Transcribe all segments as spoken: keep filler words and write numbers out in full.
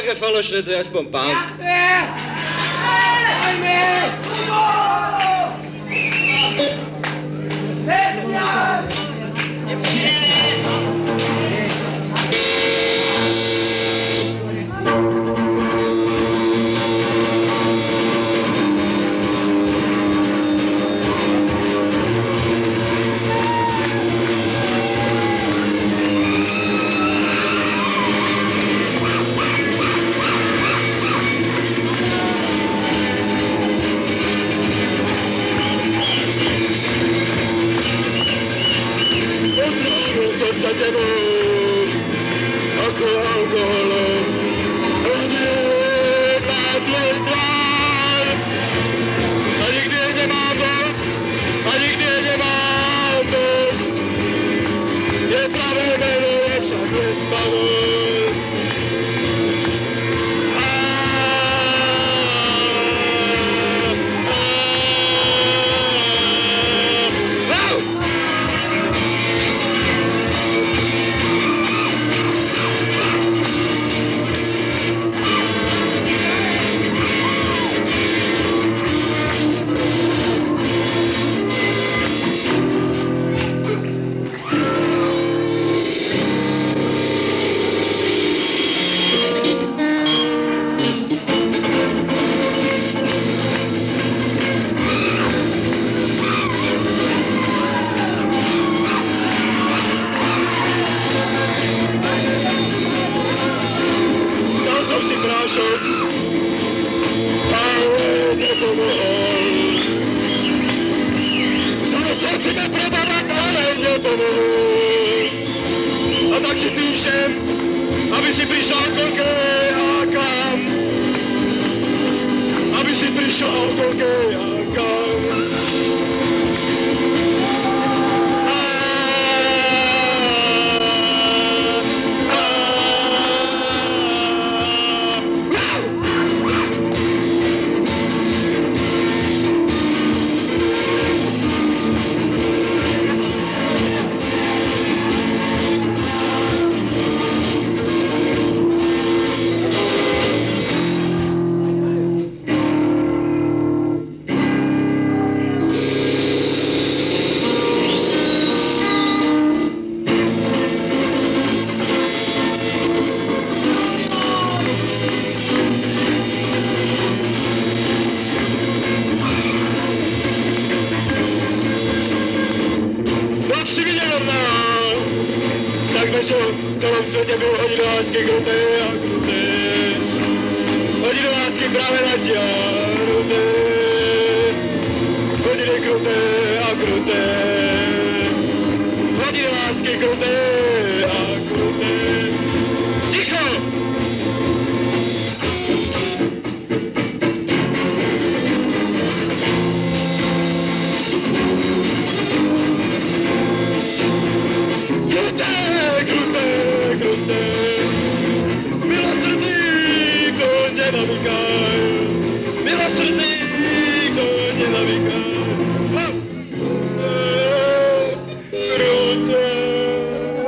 také falošné, to je aspoň pán. Jasné! Dajme! Nesmiaj! Za tebou, ako alkoholom, hľadím na tvoj tvár. A nikdy je nemám dosť, a nikdy je nemám dosť. Je pravé meno, je však nespavosť. A tak si píšem, aby si prišiel koľké a kam. Aby si prišiel koľké a kam. Čo v celom svete byl hodinu lásky kruté a kruté. Hodinu lásky práve na ťaruté. Hodiny kruté a kruté. Hodiny lásky kruté a kruté. Ticho! Milosrdný, kto nenavyká. Kruté.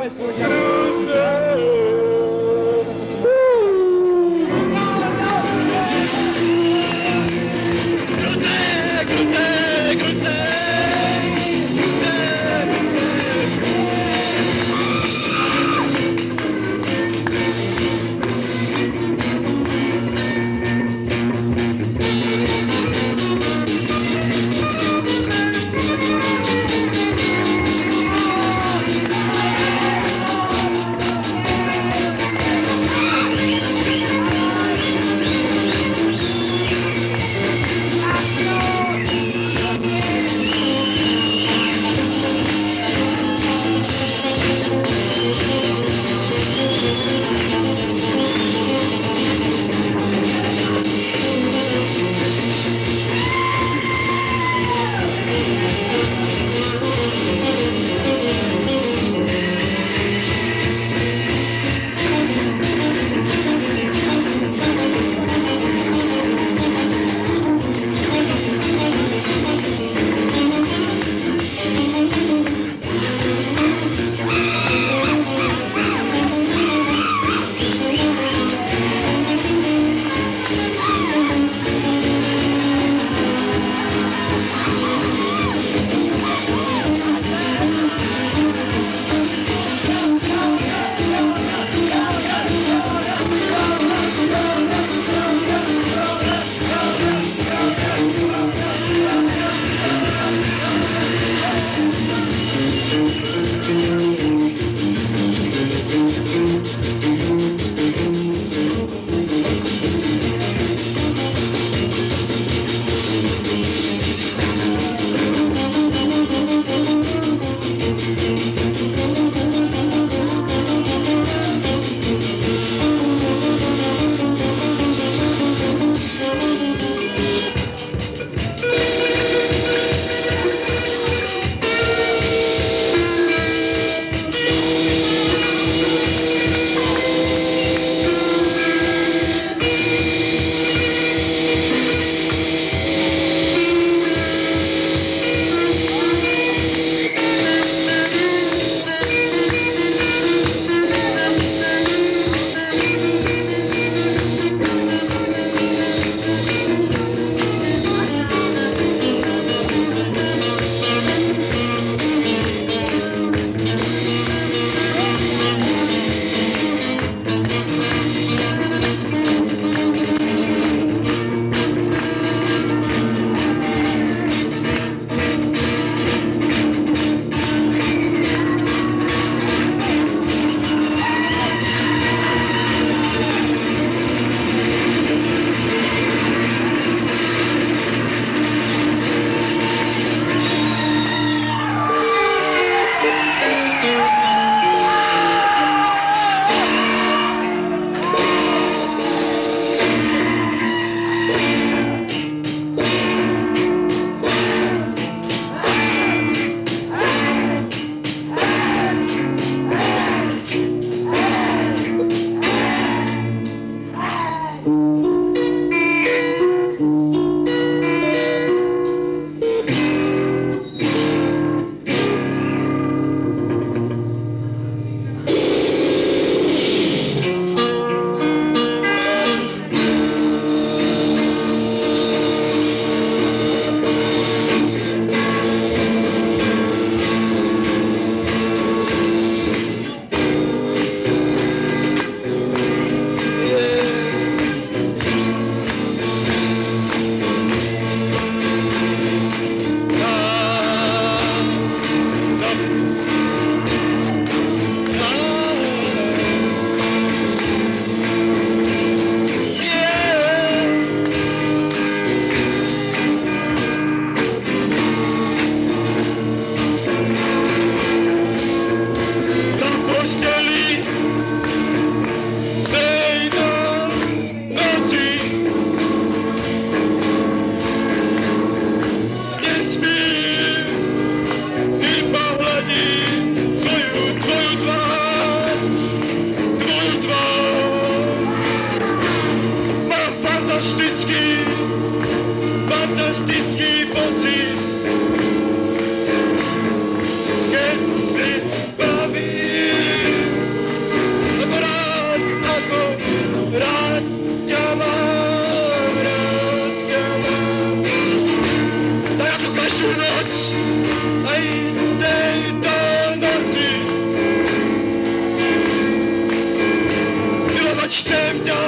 chcem ťa,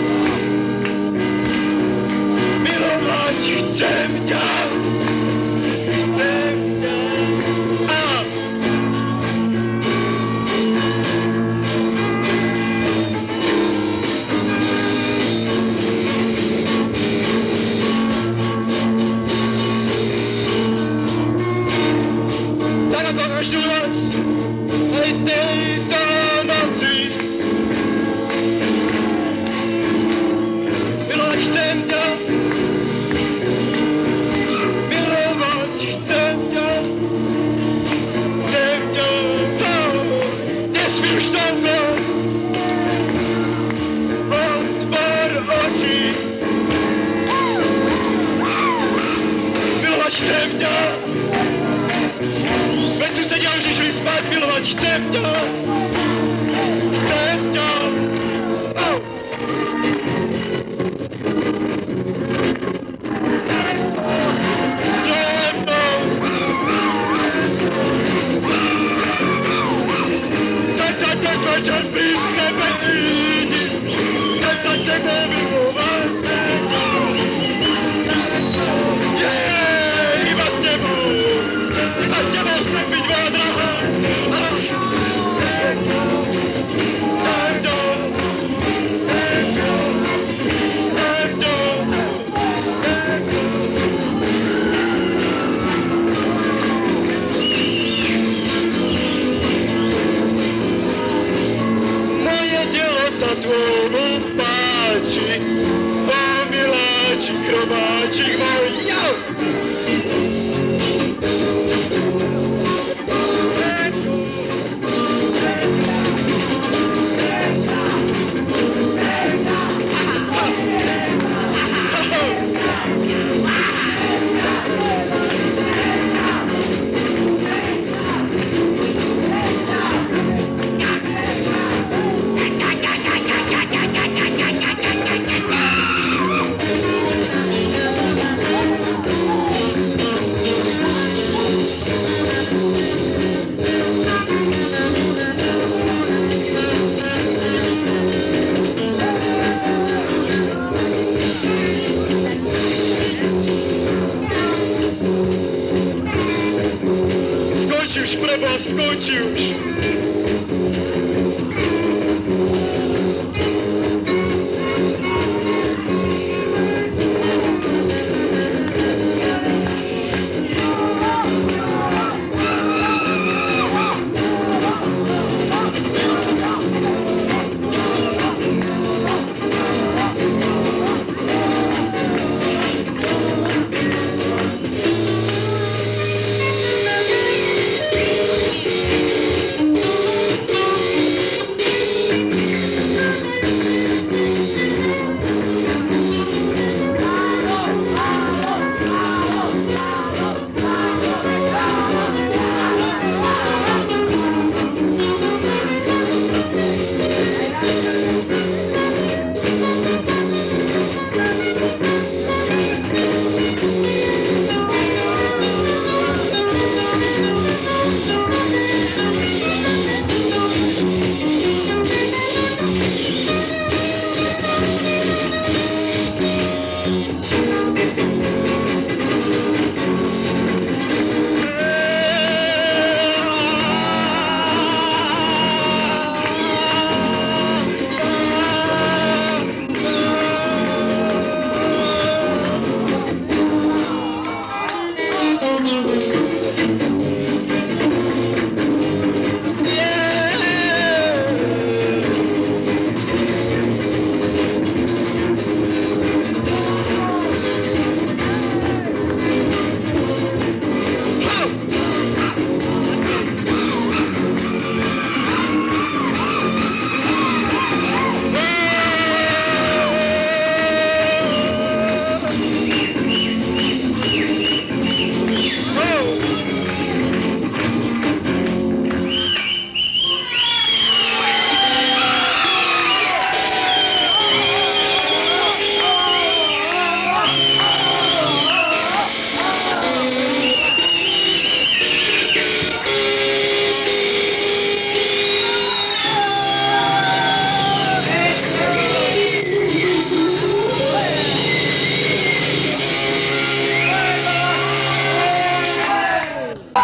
milovať chcem ťa, chcem ťa. A tak ako každú noc, aj tejto noci, milovať chcem ťa, milovať chcem ťa, chcem ťa, oh, nesmíš toľko, otvor oči, milovať chcem ťa, veď susedia už išli spať, milovať chcem ťa, chcem ťa, oh. Večer pri sebe ídi, chcem sa s tebou vymovať. Jej, iba s tebou, iba s tebou chcem byť moja drahá. Chcem ťa, chcem ťa, chcem ťa, chcem ťa. Moje telo sa tvojmu páči, ó miláčik, chrobáčik môj, jau! Skonči už, preboha, skonči už!